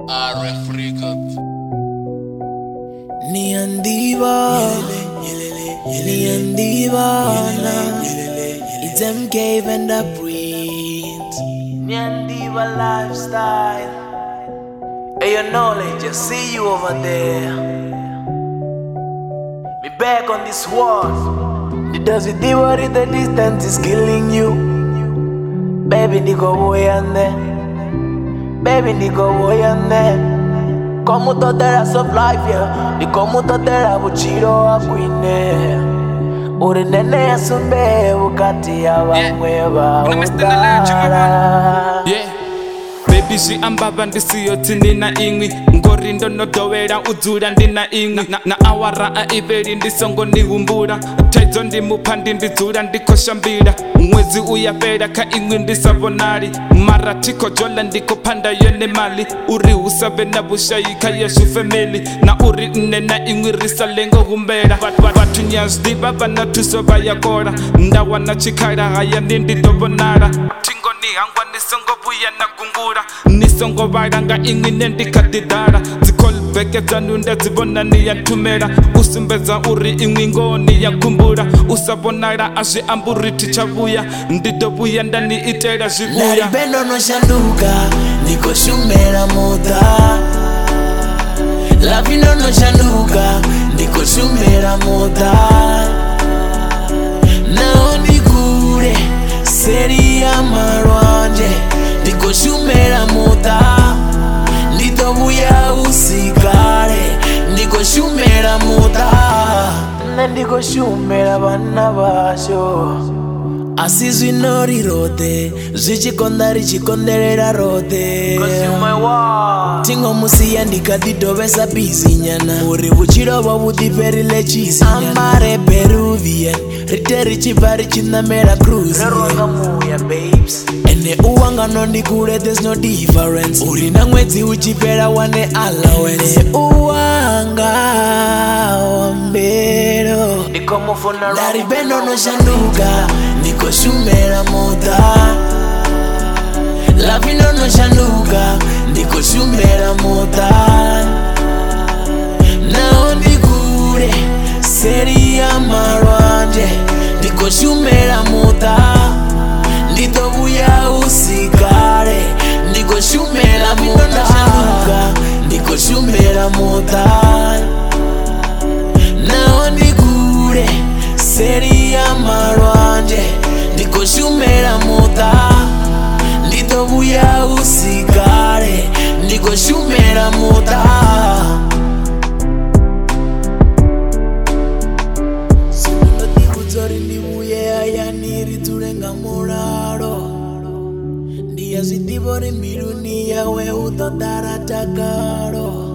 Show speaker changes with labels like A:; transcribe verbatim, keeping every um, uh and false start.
A: R F Records.
B: Niandiva, Niandiva, it's M K and the Prince. Niandiva lifestyle. Hey, your knowledge, I see you over there. Me back on this wall. The does it worry the distance is killing you. Baby, niko boy and there. Baby, niko boy and there. Como todas of life, yeah. Ni como todas buchiro akwine. Uri nene asumbe ukati ya wangweba udara.
C: Yeah. Baby, she ambaba ndisiyo tinina ingwi. Ngorindo no dowera udzura ndina ingwi. Na, na awara a iberi ndisongo nihumbura. Taizo ndi mupandi ndidzura ndikoshambira. Mwezi uyapera ka ingwi ndisavonari. Mara tiko jola ndiko panda yene mali. Uri usabe na bushayika yeshu family. Na uri nena ingwi risalengo gumbera. Watu nyazdi baba na tusoba yakora. Ndawa na chikara haya nindi dobonara. Tingo ni hangwa nisongo buya na kungura. Nisongo varanga ingwi nendikatidara. Zikol veke zanunda zibona ni yatumera. Usimbeza uri ingwi ngoni ya kumbura. Usabonara ashe amburi tichavuya. Ndido buya ndani itera jivuya.
B: Laribendo no shanduka, niko shumera muda. Lavino no shanduka, niko shumera muda. Nao nikure, seri ya marwanje. Niko shumera muda. Nito buya usikare, niko shumera muda. Nendiko shumera bana basho. Asizwi nori rote, zvichikondari chikonderera rote. Tingo musiya ndikadidovesa bizi nyana. Uri buchirova budiperile chizi nyana. Amare Peruvian, rite richibva richinamera cruise. Ene uwanga nondikure, there's no difference. Uri na mwedzi uchipera wane allowance. Ene uwanga wambero. Laribendo no shanduka, niko shumera muda. Lavino no shanduka, niko shumera muda. Nao nikure, seri ya marwanje. Niko shumera muda. Nito buya usikare. Niko shumera muda. Niko shumera muda. Nao nikure, seri ya marwanje. Niko shumera muda. Nito buya usikare. Niko shumera muda. Sinunoti kudzori ndibuye ayaniri turenga muraro. Ndiya zidibori miruni yawe utodara takaro.